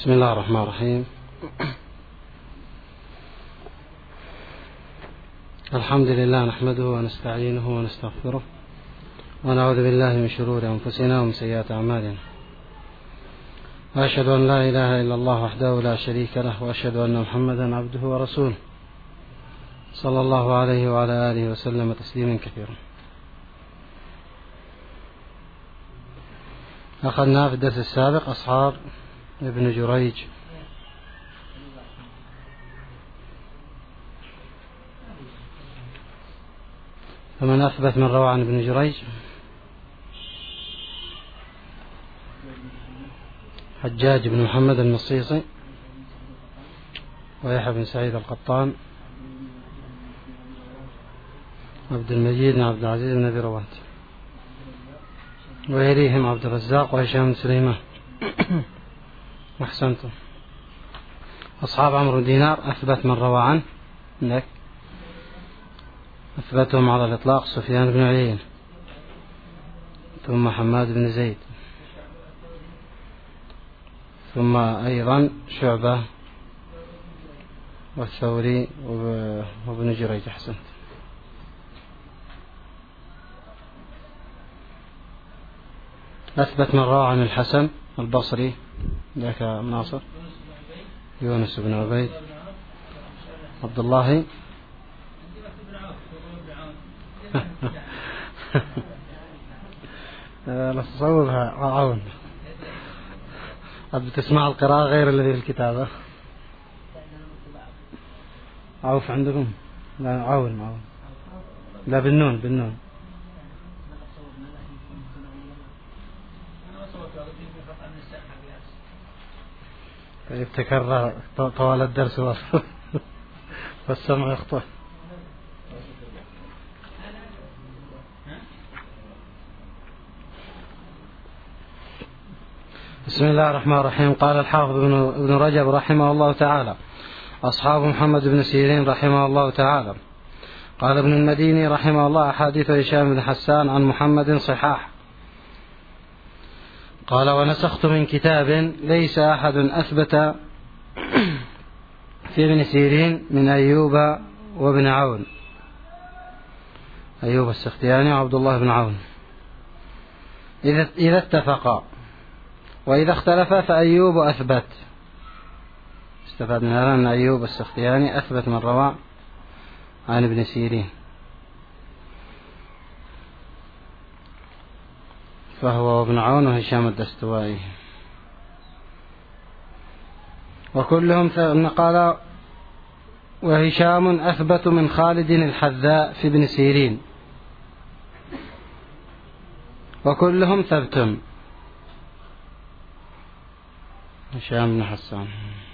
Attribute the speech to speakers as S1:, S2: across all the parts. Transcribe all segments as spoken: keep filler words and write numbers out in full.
S1: بسم الله الرحمن الرحيم. الحمد لله نحمده ونستعينه ونستغفره ونعوذ بالله من شرور أنفسنا ومن سيئات أعمالنا، وأشهد أن لا إله إلا الله وحده لا شريك له، وأشهد أن محمدا عبده ورسوله صلى الله عليه وعلى آله وسلم تسليما كثيرا. أخذنا في الدرس السابق أصحاب ابن جريج، فمن أثبت من روى عن ابن جريج؟ حجاج بن محمد المصيصي، ويحيى بن سعيد القطان، عبد المجيد بن عبد العزيز بن أبي رواد، ويليهم عبد الرزاق وهشام بن سليمان. أحسنتم. أصحاب عمرو بن دينار أثبت من روى عنه إنك أثبتهم على الإطلاق سفيان بن عيينة، ثم حماد بن زيد، ثم أيضا شعبة والثوري وابن جريج. أحسنت. أثبت من روى عن الحسن البصري ذاك ناصر، يونس بن عبيد، عبد الله لا تصوبها عون. أبي تسمع القراءة غير الذي في الكتابة. عوف عندكم؟ لا عون عون، لا بالنون بالنون. يتكرر طوال الدرس والسمع يخطئ. بسم الله الرحمن الرحيم. قال الحافظ ابن رجب رحمه الله تعالى: أصحاب محمد بن سيرين رحمه الله تعالى. قال ابن المديني رحمه الله: أحاديث هشام بن حسان عن محمد صحاح. قال: ونسخت من كتاب ليس أحد أثبت في ابن سيرين من أيوب وابن عون، أيوب السختياني وعبد الله بن عون، إذا إذا اتفقا، وإذا اختلفا فأيوب أثبت. استفدنا أن أيوب السختياني أثبت من روى عن ابن سيرين، فهو وابن عون وهشام الدستوائي، وكلهم قال: وهشام أثبت من خالد الحذاء في ابن سيرين، وكلهم ثبت. هشام بن حسان.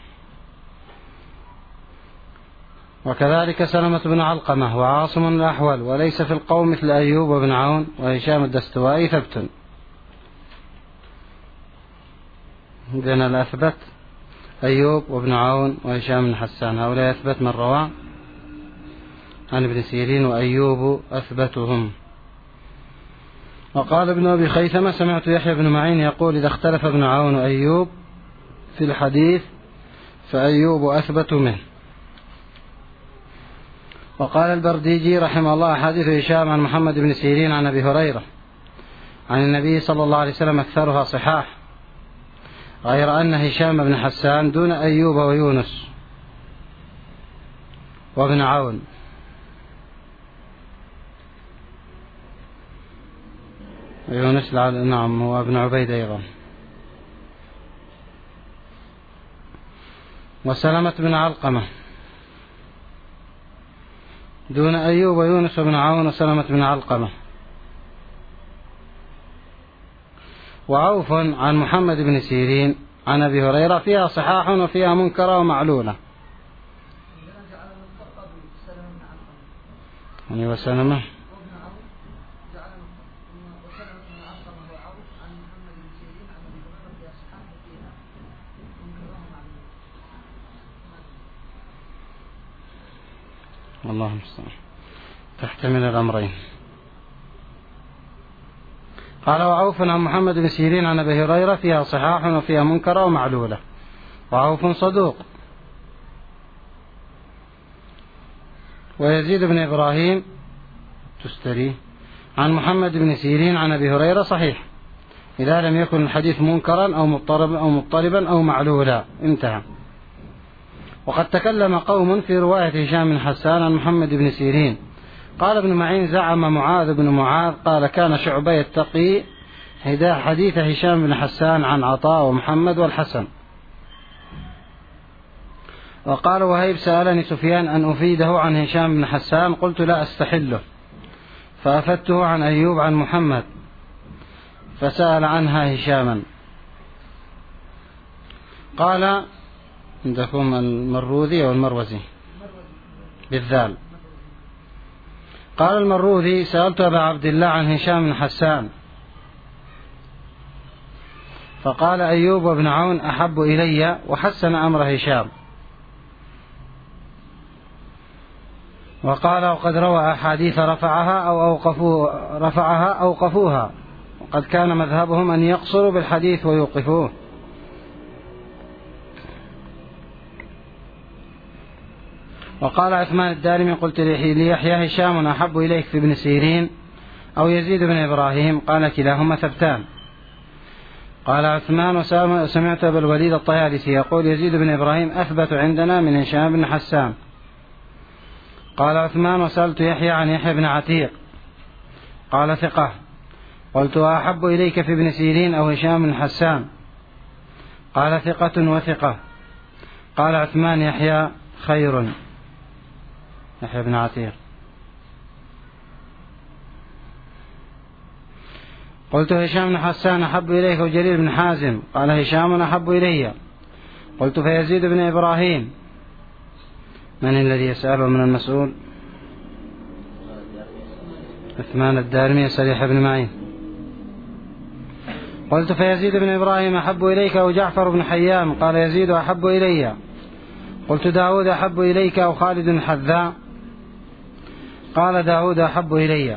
S1: وكذلك سلمة بن علقمة وعاصم الأحول، وليس في القوم مثل أيوب وابن عون وهشام الدستوائي ثبت. إذن الأثبت أيوب وابن عون وهشام بن حسان، هؤلاء أثبت من روى عن ابن سيرين، وأيوب أثبتهم. وقال ابن أبي خيثمة: سمعت يحيى بن معين يقول: إذا اختلف ابن عون وأيوب في الحديث فأيوب أثبت منه. وقال البرديجي رحمه الله: حديث هشام عن محمد بن سيرين عن أبي هريرة عن النبي صلى الله عليه وسلم أكثرها صحاح، غير أن هشام بن حسان دون أيوب ويونس وابن عون. يونس نعم، وابن عبيد أيضا. وسلمة بن علقمة دون أيوب ويونس وابن عون وسلمة بن علقمة. وعوف عن محمد بن سيرين عن أبي هريرة فيها صحاح وفيها منكرة ومعلولة. يعني وسلمة الله المستعان، تحتمل الأمرين. قال: وعوف عن محمد بن سيرين عن أبي هريرة فيها صحاح وفيها منكرة ومعلولة. وعوف صدوق. ويزيد بن إبراهيم تستري عن محمد بن سيرين عن أبي هريرة صحيح إذا لم يكن الحديث منكرا أو مضطربا أو مضطربا أو معلولا. انتهى. وقد تكلم قوم في رواية هشام بن حسان عن محمد بن سيرين. قال ابن معين زعم معاذ بن معاذ قال كان شعبة يتقي حديث هشام بن حسان عن عطاء ومحمد والحسن. وقال وهيب سألني سفيان أن أفيده عن هشام بن حسان قلت لا أستحله فأفدته عن أيوب عن محمد فسأل عنها هشاما. قال عندكم المروذي أو المروزي بالذال. قال المروذي سألت أبا عبد الله عن هشام بن حسان فقال أيوب وابن عون أحب إلي وحسن أمر هشام. وقال وقد روى أحاديث رفعها أو أوقفوها رفعها أوقفوها وقد كان مذهبهم أن يقصروا بالحديث ويوقفوه. وقال عثمان الدارمي قلت ليحيى هشام أحب إليك في ابن سيرين أو يزيد بن إبراهيم قال كلاهما ثبتان. قال عثمان وسمعت أبا الوليد الطيالسي يقول يزيد بن إبراهيم أثبت عندنا من هشام بن حسان. قال عثمان وسألت يحيى عن يحيى بن عتيق قال ثقة. قلت أحب إليك في ابن سيرين أو هشام بن حسان قال ثقة وثقة. قال عثمان يحيى خير يحيى بن عتيق. قلت هشام بن حسان أحب إليك وجرير بن حازم قال هشام أحب إلي. قلت فيزيد بن إبراهيم من الذي يسأله من المسؤول؟ عثمان الدارمي يسأل يحيى بن معين. قلت فيزيد بن إبراهيم أحب إليك أو جعفر بن حيان قال يزيد أحب إلي. قلت داود أحب إليك أو خالد الحذاء قال داود أحب إلي.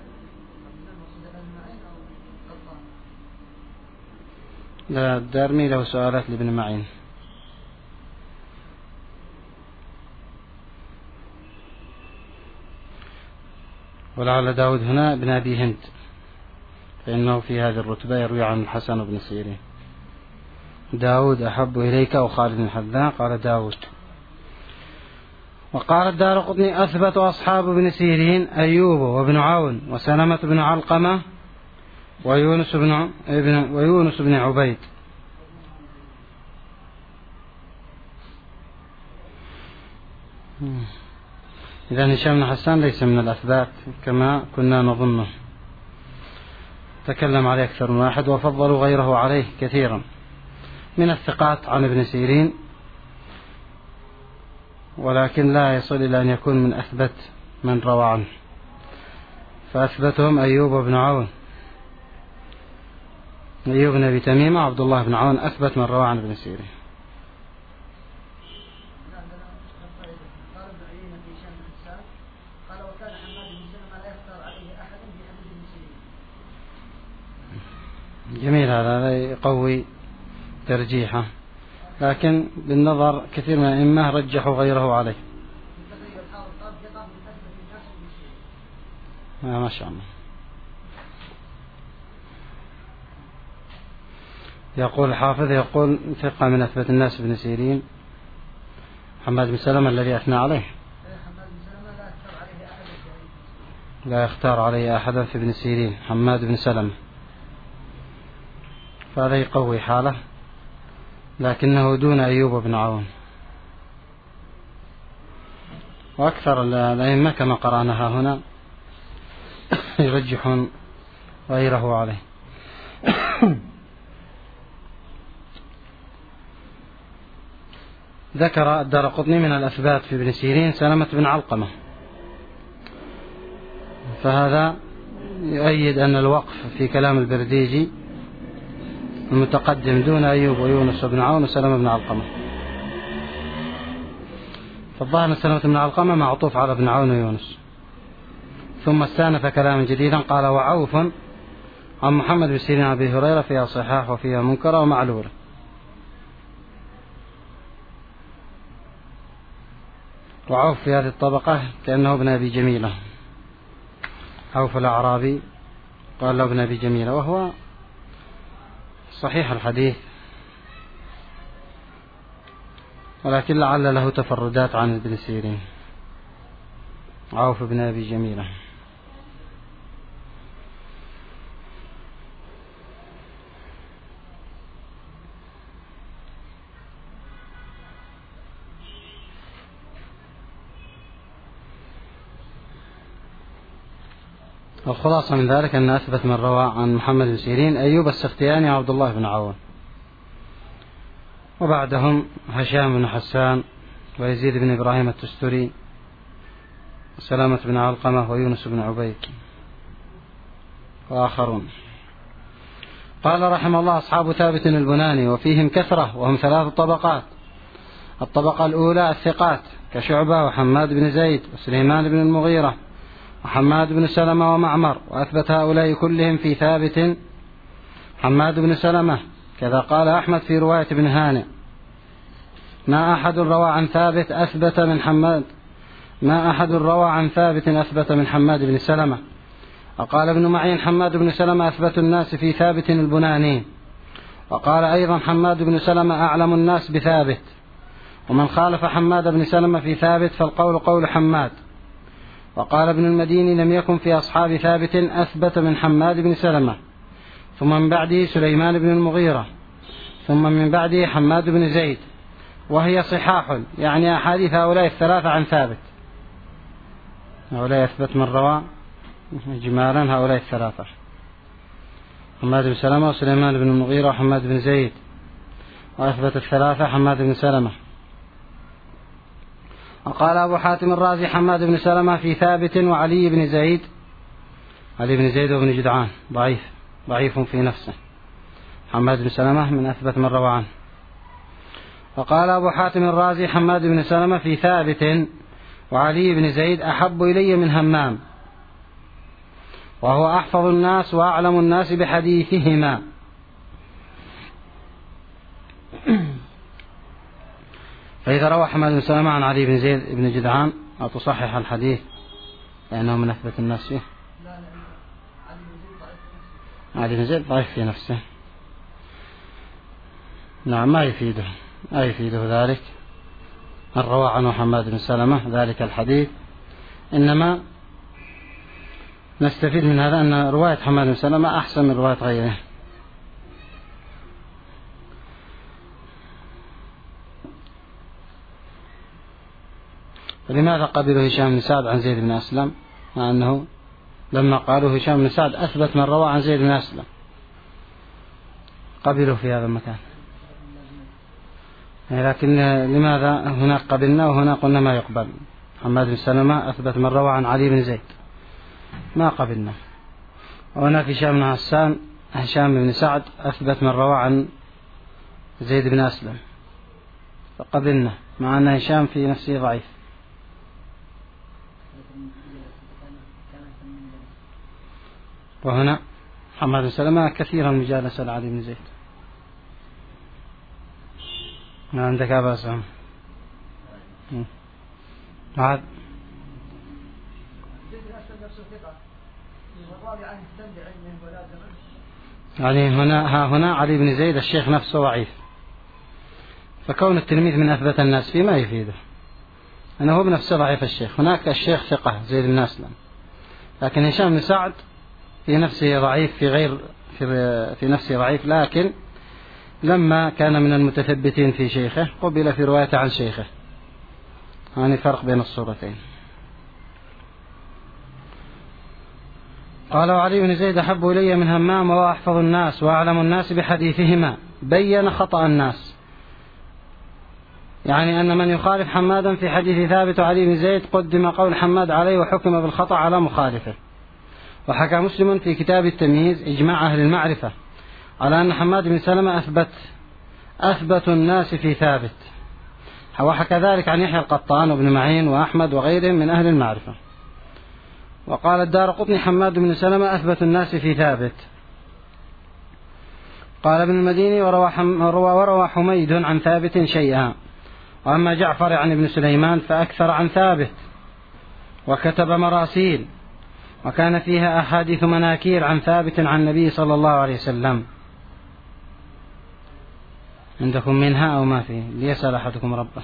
S1: لا الدارمي له سؤالات لابن معين. ولعل داود هنا ابن أبي هند فإنه في هذه الرتبة يروي عن الحسن بن سيرين. داود أحب إليك أو خالد الحذاء قال داود. وقال الدارقطني أثبت أصحاب ابن سيرين أيوب وابن عون وسلمة بن علقمة ويونس بن ابن ويونس بن عبيد. إذا هشام بن حسان ليس من الأثبات كما كنا نظنه. تكلم عليه أكثر من واحد وفضلوا غيره عليه كثيرا من الثقات عن ابن سيرين ولكن لا يصل إلى أن يكون من أثبت من روى عنه. فأثبتهم أيوب بن عون أيوب بن أبي تميمة عبد الله بن عون أثبت من روى عن ابن سيرين. جميل هذا يقوي ترجيحه لكن بالنظر كثير من الأئمة رجحوا غيره عليه. آه ما شاء الله. يقول الحافظ يقول ثقة من أثبت الناس ابن سيرين محمد بن سلمة الذي أثنى عليه لا يختار عليه أحدا في ابن سيرين حماد بن سلمة فهذا يقوي حاله لكنه دون أيوب بن عون. وأكثر الأئمة كما قرأناها هنا يرجحون غيره عليه. ذكر الدارقطني من الأثبات في ابن سيرين سلمة بن علقمة فهذا يؤيد أن الوقف في كلام البرديجي المتقدم دون أيوب ويونس بن عون وسلمة بن علقمة. فالظاهر سلمة بن علقمة معطوف على ابن عون ويونس. ثم استأنف كلاما جديدا قال وعوف عن محمد بن سيرين أبي هريرة فيها صحاح وفيها منكرة ومعلولة. وعوف في هذه الطبقة كأنه ابن أبي جميلة. عوف الأعرابي قال له ابن أبي جميلة، وهو صحيح الحديث، ولكن لعل له تفردات عن ابن سيرين. عوف بن أبي جميلة. الخلاصة من ذلك أن أثبت من روى عن محمد بن سيرين أيوب السختياني وعبد الله بن عون، وبعدهم هشام بن حسان ويزيد بن إبراهيم التستري وسلامة بن علقمة ويونس بن عبيد وآخرون. قال رحمه الله: أصحاب ثابت البناني وفيهم كثرة، وهم ثلاث طبقات. الطبقة الأولى الثقات كشعبة وحماد بن زيد وسليمان بن المغيرة وحماد بن سلمة ومعمر، وأثبت هؤلاء كلهم في ثابت حماد بن سلمة. كذا قال أحمد في رواية ابن هانئ: ما أحد روى عن ثابت أثبت من حماد ما أحد روى عن ثابت أثبت من حماد بن سلمة. وقال ابن معين: حماد بن سلمة أثبت الناس في ثابت البناني. وقال أيضا: حماد بن سلمة أعلم الناس بثابت. ومن خالف حماد بن سلمة في ثابت فالقول قول حماد. وقال ابن المديني: لم يكن في أصحاب ثابت أثبت من حماد بن سلمة. ثم من بعده سليمان بن المغيرة، ثم من بعده حماد بن زيد، وهي صحاح، يعني أحاديث هؤلاء الثلاثة عن ثابت. هؤلاء أثبت من روى إجمالا هؤلاء الثلاثة: حماد بن سلمة وسليمان بن المغيرة وحماد بن زيد، وأثبت الثلاثة حماد بن سلمة. وقال أبو حاتم الرازي: حماد بن سلمة في ثابت وعلي بن زيد. علي بن زيد وابن جدعان ضعيف ضعيف في نفسه. حماد بن سلمة من أثبت من روى عنه. وقال أبو حاتم الرازي: حماد بن سلمة في ثابت وعلي بن زيد أحب إلي من همام، وهو أحفظ الناس وأعلم الناس بحديثهما. فإذا روى حماد بن سلمة عن علي بن زيد بن جدعان أو تصحح الحديث لأنه من أثبت الناس فيه. علي بن زيد ضعيف في نفسه. نعم، ما يفيده ما يفيده ذلك من روى عنه حماد بن سلمة ذلك الحديث. إنما نستفيد من هذا أن رواية حماد بن سلمة أحسن من رواية غيره. فلماذا قبلوا هشام بن سعد عن زيد بن أسلم، مع أنه لما قالوا هشام بن سعد أثبت من روى عن زيد بن أسلم قبلوا في هذا المكان؟ لكن لماذا هناك قبلنا وهنا قلنا ما يقبل؟ حماد بن سلمة أثبت من روى عن علي بن زيد ما قبلنا، وهناك هشام بن حسان هشام بن سعد أثبت من روى عن زيد بن أسلم فقبلنا، مع أن هشام في نفسه ضعيف. وهنا حماد بن سلمة كثيرا مجالسة علي بن زيد. ما عندك أبا سام؟ بعد يعني هنا ها هنا علي بن زيد الشيخ نفسه ضعيف، فكون التلميذ من أثبت الناس فيه ما يفيده، أنه هو بنفسه ضعيف الشيخ. هناك الشيخ ثقة زيد بن أسلم، لكن هشام بن سعد في نفسه ضعيف في غير في, في نفسه ضعيف، لكن لما كان من المتثبتين في شيخه قبل في روايته عن شيخه. يعني فرق بين الصورتين. قال: وعلي بن زيد أحب إلي من همام وأحفظ الناس وأعلم الناس بحديثهما. بين خطأ الناس، يعني أن من يخالف حمادا في حديث ثابت وعلي بن زيد قدم قول حماد عليه وحكم بالخطأ على مخالفه. وحكى مسلم في كتاب التمييز إجماع أهل المعرفة على أن حماد بن سلمة أثبت أثبت الناس في ثابت، وحكى ذلك عن يحيى القطان وابن معين وأحمد وغيرهم من أهل المعرفة. وقال الدارقطني: حماد بن سلمة أثبت الناس في ثابت. قال ابن المديني: وروى, حم... وروى حميد عن ثابت شيئا، وأما جعفر يعني ابن سليمان فأكثر عن ثابت وكتب مراسيل، وكان فيها أحاديث مناكير عن ثابت عن النبي صلى الله عليه وسلم. عندكم منها أو ما في؟ ليسأل أحدكم ربه.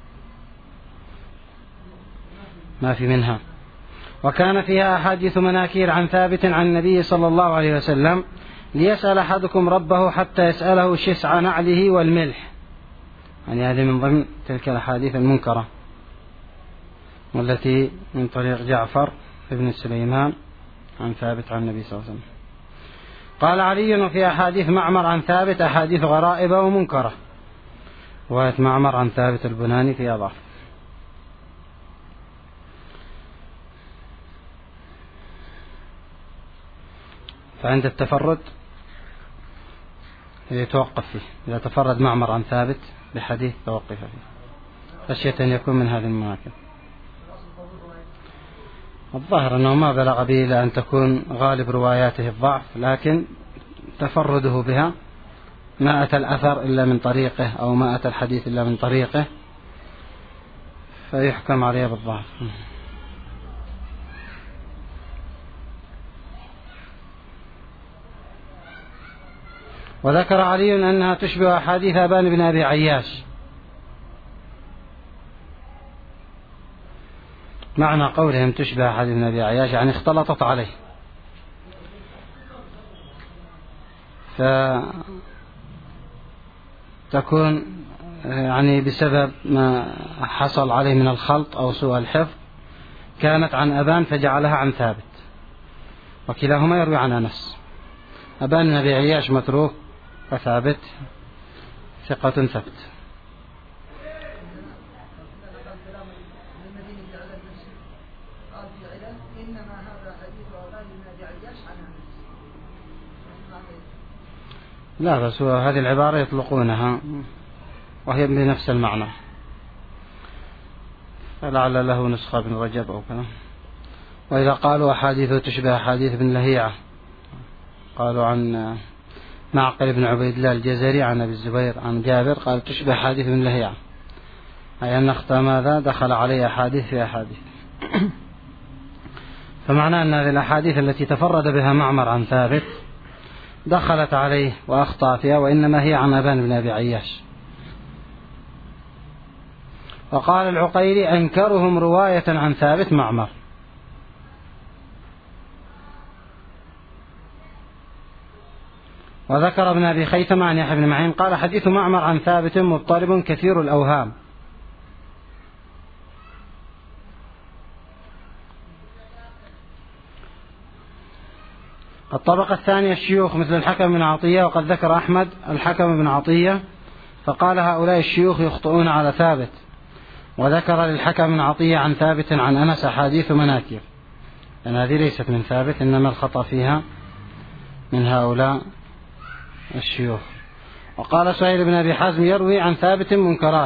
S1: ما في منها. وكان فيها أحاديث مناكير عن ثابت عن النبي صلى الله عليه وسلم، ليسأل أحدكم ربه حتى يسأله شسع نعله والملح. يعني هذه من ضمن تلك الأحاديث المنكرة والتي من طريق جعفر ابن سليمان عن ثابت عن النبي صلى الله عليه وسلم. قال علي: وفي أحاديث معمر عن ثابت أحاديث غرائبة ومنكرة. رواية معمر عن ثابت البناني فيها ضعف. فعند التفرد يتوقف فيه، إذا تفرد معمر عن ثابت بحديث توقف فيه خشية أن يكون من هذه المناكب. الظاهر أنه ما بلغ به إلى أن تكون غالب رواياته الضعف، لكن تفرده بها ما أتى الأثر إلا من طريقه أو ما أتى الحديث إلا من طريقه فيحكم عليه بالضعف. وذكر علي أنها تشبه أحاديث أبان بن أبي عياش. معنى قولهم تشبه أحاديث بن أبي عياش يعني اختلطت عليه، فتكون يعني بسبب ما حصل عليه من الخلط أو سوء الحفظ كانت عن أبان فجعلها عن ثابت، وكلاهما يروي عن أنس. أبان بن أبي عياش متروك وثابت ثقة ثبت. لا بس هذه العبارة يطلقونها وهي بنفس المعنى، فلعل له نسخة بن رجب أو كذا. وإذا قالوا أحاديث تشبه أحاديث بن لهيعة، قالوا عن معقل بن عبيد الله الجزري عن أبي الزبير عن جابر قال تشبه أحاديث بن لهيعة، أي أن أخطأ ماذا دخل عليه أحاديث في أحاديث. فمعنى أن هذه الأحاديث التي تفرد بها معمر عن ثابت دخلت عليه وأخطأ فيها، وإنما هي عن أبان بن أبي عياش. وقال العقيري: أنكرهم رواية عن ثابت معمر. وذكر ابن أبي خيثمة عن يحيى بن معين قال: حديث معمر عن ثابت مضطرب كثير الأوهام. الطبقة الثانية الشيوخ مثل الحكم بن عطية، وقد ذكر أحمد الحكم بن عطية فقال: هؤلاء الشيوخ يخطئون على ثابت. وذكر للحكم بن عطية عن ثابت عن أنس أحاديث مناكير، لأن هذه ليست من ثابت إنما الخطأ فيها من هؤلاء الشيوخ. وقال سهيل بن أبي حازم: يروي عن ثابت منكرات.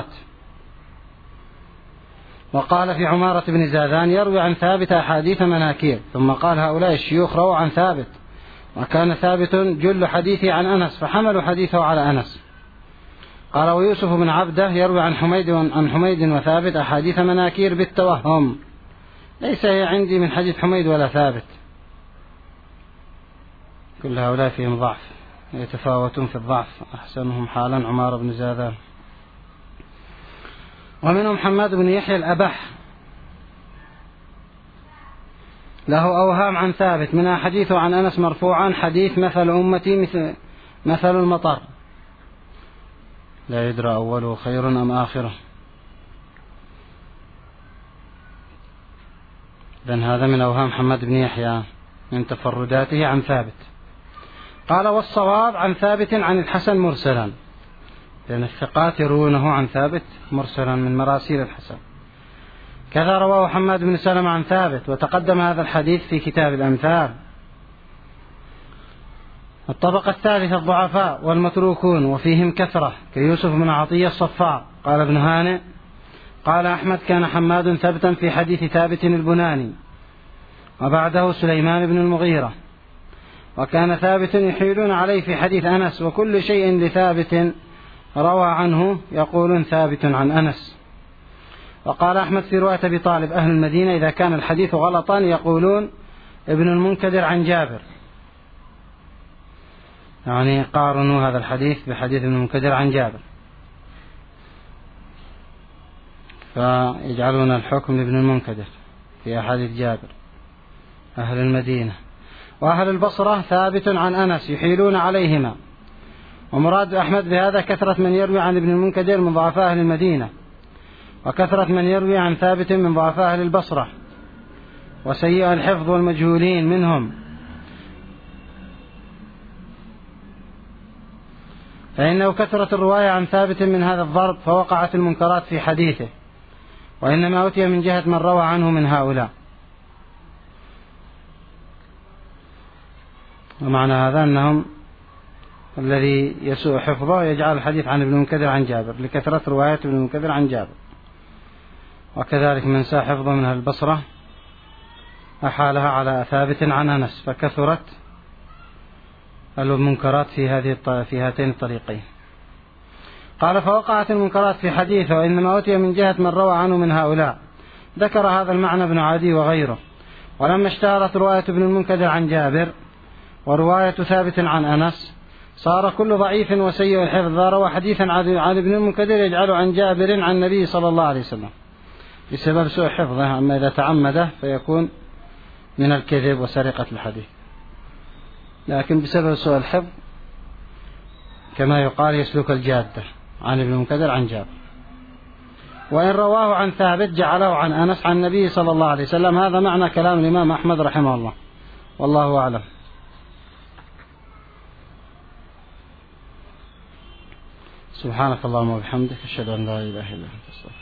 S1: وقال في عمارة بن زاذان: يروي عن ثابت أحاديث مناكير. ثم قال: هؤلاء الشيوخ رووا عن ثابت، وكان ثابت جل حديثه عن أنس فحملوا حديثه على أنس. قال: ويوسف بن عبده يروي عن حميد عن حميد وثابت أحاديث مناكير بالتوهم، ليس هي عندي من حديث حميد ولا ثابت. كل هؤلاء فيهم ضعف، يتفاوتون في الضعف، أحسنهم حالا عمار بن زاذان. ومنهم حماد بن يحيى الأبح له أوهام عن ثابت، منها حديثه عن أنس مرفوعا: حديث مثل أمتي مثل مثل المطر لا يدرى أوله خير أم آخره. لأن هذا من أوهام حماد بن يحيى من تفرداته عن ثابت. قال: والصواب عن ثابت عن الحسن مرسلا، لأن الثقات يروونه عن ثابت مرسلا من مراسيل الحسن. كذا رواه حماد بن سلمة عن ثابت، وتقدم هذا الحديث في كتاب الأمثال. الطبقة الثالثة الضعفاء والمتروكون، وفيهم كثرة كيوسف بن عطية الصفاع. قال ابن هانئ: قال أحمد: كان حماد ثبتا في حديث ثابت البناني، وبعده سليمان بن المغيرة. وكان ثابت يحيلون عليه في حديث أنس، وكل شيء لثابت روى عنه يقول ثابت عن أنس. وقال أحمد في رواية أبي طالب أهل المدينة إذا كان الحديث غلطا يقولون ابن المنكدر عن جابر، يعني قارنوا هذا الحديث بحديث ابن المنكدر عن جابر، فيجعلون الحكم لابن المنكدر في أحاديث جابر أهل المدينة. وأهل البصرة ثابت عن أنس يحيلون عليهما، ومراد أحمد بهذا كثرة من يروي عن ابن المنكدر من ضعفاء أهل المدينة، وكثرة من يروي عن ثابت من ضعفاء أهل البصرة، وسيء الحفظ والمجهولين منهم، فإنه كثرة الرواية عن ثابت من هذا الضرب فوقعت المنكرات في حديثه، وإنما أتي من جهة من روى عنه من هؤلاء. ومعنى هذا أنهم الذي يسوء حفظه يجعل الحديث عن ابن المنكدر عن جابر لكثرة رواية ابن المنكدر عن جابر. وكذلك من ساء حفظه من أهل البصرة أحالها على ثابت عن أنس، فكثرت المنكرات في هذه في هاتين الطريقين. قال فوقعت المنكرات في حديثه وإنما أتي من جهة من روى عنه من هؤلاء. ذكر هذا المعنى ابن عدي وغيره. ولما اشتهرت رواية ابن المنكدر عن جابر ورواية ثابت عن أنس صار كل ضعيف وسيء الحفظ ذا روى حديثا عن ابن المنكدر يجعل عن جابر عن النبي صلى الله عليه وسلم بسبب سوء حفظه، أما إذا تعمده فيكون من الكذب وسرقة الحديث، لكن بسبب سوء الحفظ كما يقال يسلك الجادة عن ابن المنكدر عن جابر. وإن رواه عن ثابت جعله عن أنس عن النبي صلى الله عليه وسلم. هذا معنى كلام الإمام أحمد رحمه الله، والله أعلم. سبحانك اللهم وبحمدك أشهد أن لا إله إلا أنت.